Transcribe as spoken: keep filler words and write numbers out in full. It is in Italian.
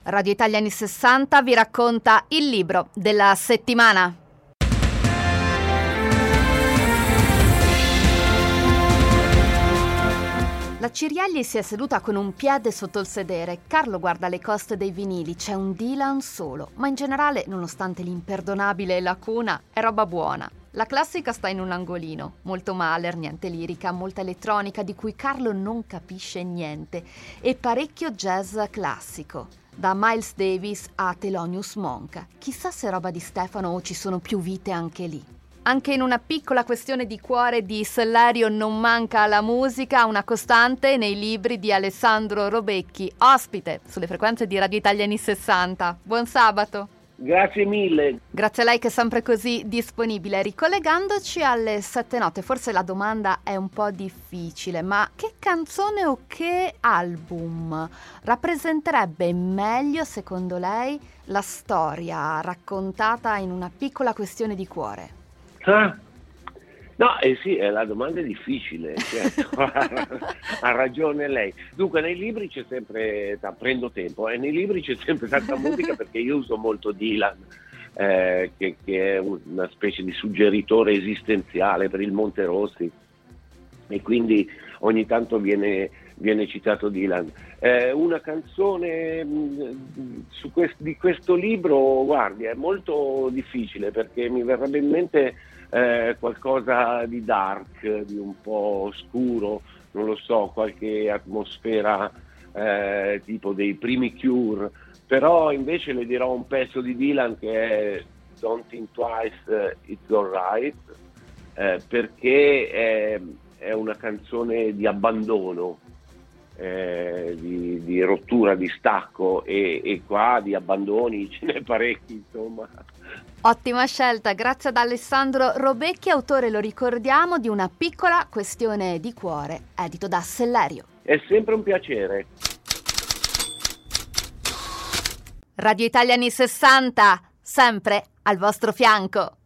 Radio Italia anni sessanta vi racconta il libro della settimana. La Cirielli si è seduta con un piede sotto il sedere. Carlo guarda le coste dei vinili, c'è un Dylan solo, ma in generale, nonostante l'imperdonabile lacuna, è roba buona. La classica sta in un angolino, molto Mahler, niente lirica, molta elettronica di cui Carlo non capisce niente e parecchio jazz classico, da Miles Davis a Thelonious Monk. Chissà se roba di Stefano o ci sono più vite anche lì. Anche in una piccola questione di cuore di Sellerio non manca la musica, una costante nei libri di Alessandro Robecchi, ospite sulle frequenze di Radio Italia anni sessanta. Buon sabato! Grazie mille. Grazie a lei che è sempre così disponibile. Ricollegandoci alle sette note, forse la domanda è un po' difficile, ma che canzone o che album rappresenterebbe meglio, secondo lei, la storia raccontata in una piccola questione di cuore? Ah, no, eh sì, la domanda è difficile, certo. Ha ragione lei. Dunque, nei libri c'è sempre, da, prendo tempo, e nei libri c'è sempre tanta musica perché io uso molto Dylan, eh, che, che è una specie di suggeritore esistenziale per il Monterossi, e quindi ogni tanto viene, viene citato Dylan. Eh, una canzone mh, su quest- di questo libro, guardi, è molto difficile perché mi verrebbe in mente eh, qualcosa di dark, di un po' scuro, non lo so, qualche atmosfera eh, tipo dei primi Cure, però invece le dirò un pezzo di Dylan che è Don't Think Twice, It's Alright, eh, perché è, è una canzone di abbandono, Eh, di, di rottura, di stacco, e, e qua di abbandoni ce n'è parecchi, insomma. Ottima scelta, grazie ad Alessandro Robecchi, autore, lo ricordiamo, di Una piccola questione di cuore, edito da Sellerio. È sempre un piacere. Radio Italia anni sessanta, sempre al vostro fianco.